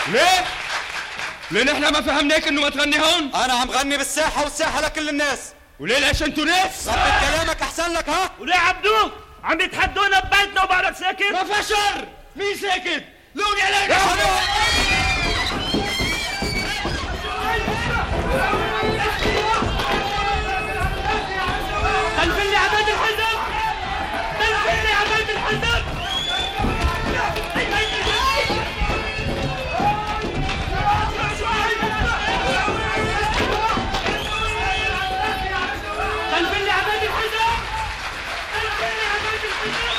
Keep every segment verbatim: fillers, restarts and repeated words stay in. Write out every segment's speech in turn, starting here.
ليه؟ ليه احنا ما فهمناك انه ما تغني هون؟ انا عم غني بالساحه والساحه لكل الناس. وليه ليش انتوا ناس؟ ظبط كلامك احسن لك. ها وليه عبدو عم يتحدونا ببيتنا وبعدك ساكت؟ ما فشر. مين ساكت؟ لوني عليك يا حلو. تلفلي عباد الحزب، تلفلي عباد الحزب. تلفلي عباد الحزب، تلفلي عباد الحزب.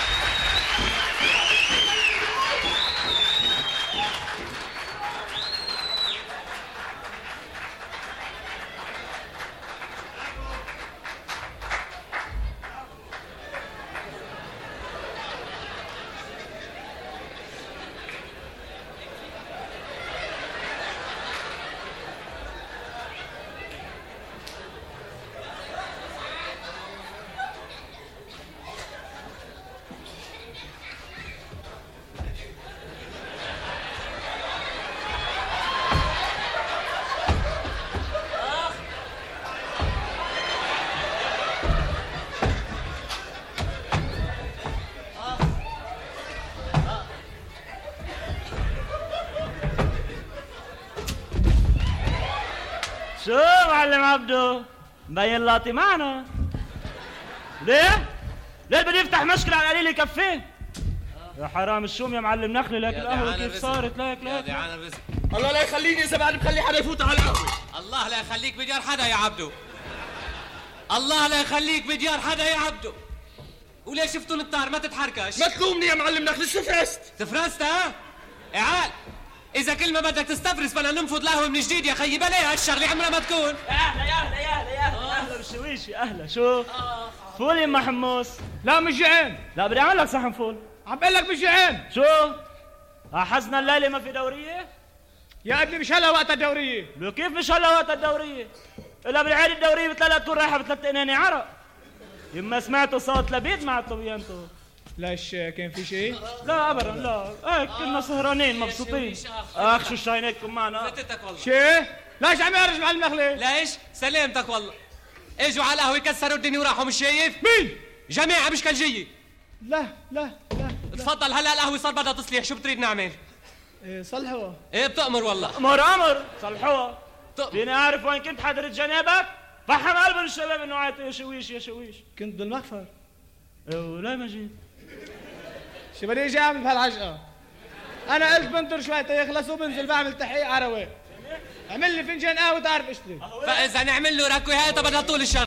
شو معلم عبدو؟ مبين لاطي معنا. ليه؟ ليه بده يفتح مشكلة على القليل يكفيه؟ يا حرام الشوم يا معلم نخلي لك القهوة كيف صارت لك لك الله لا يخليني اذا بعد بخلي حدا يفوت على القهوة. الله لا يخليك بديار حدا يا عبدو. الله لا يخليك بديار حدا يا عبدو. وليش شفتون الطار ما تتحركش؟ ما تلومني يا معلم نخلي استفرست. تفرست ها؟ اعال إذا كل ما بدك تستفرس بدنا ننفض القهوة من جديد يا خيي بلا هالشغلة عمرها ما تكون. يا أهلا يا أهلا يا أهلا يا أهلا أهلا بالشويش يا أهلا. شو؟ فول يما حمص. لا مش جعان. لا بدي أعمل لك صحن فول. عم بقول لك مش جعان. شو؟ حزنا الليلة ما في دورية؟ يا ابني مش هلا وقت الدورية. لو كيف مش هلا وقت الدورية؟ إلا بالعيد الدورية بتلاقي تكون رايحة بثلاث قناني عرق. يما سمعتوا صوت لبيد مع الطبيانتو. ليش كان في شيء؟ لا ابدا لا هيك كنا سهرانين مبسوطين. اخ شو شاينيتكم معنا؟ فتتك والله. شي؟ ليش عم يهرج معلم نخلة؟ ليش؟ سلامتك والله. اجوا على القهوة كسروا الدنيا وراحوا مش شايف؟ مين؟ جماعة مش كالجية. لا لا لا تفضل هلا القهوة صار بدها تصليح شو بتريد نعمل؟ إيه صلحوا. ايه بتأمر والله. امر امر صلحوها. فيني اعرف وين كنت حضرت جنابك؟ فحم قلب الشباب انه عاد يا شويش يا شويش. كنت بالمخفر. ايه ولا ما جيت. شو بدي اجي اعمل بهالعجقه؟ انا قلت بنطر شوي تيخلص وبنزل بعمل تحقيق عروي. اعمل لي فنجان قهوه تعرف اشتري. فاذا نعمل له ركوه هاي بدها طول الشهر.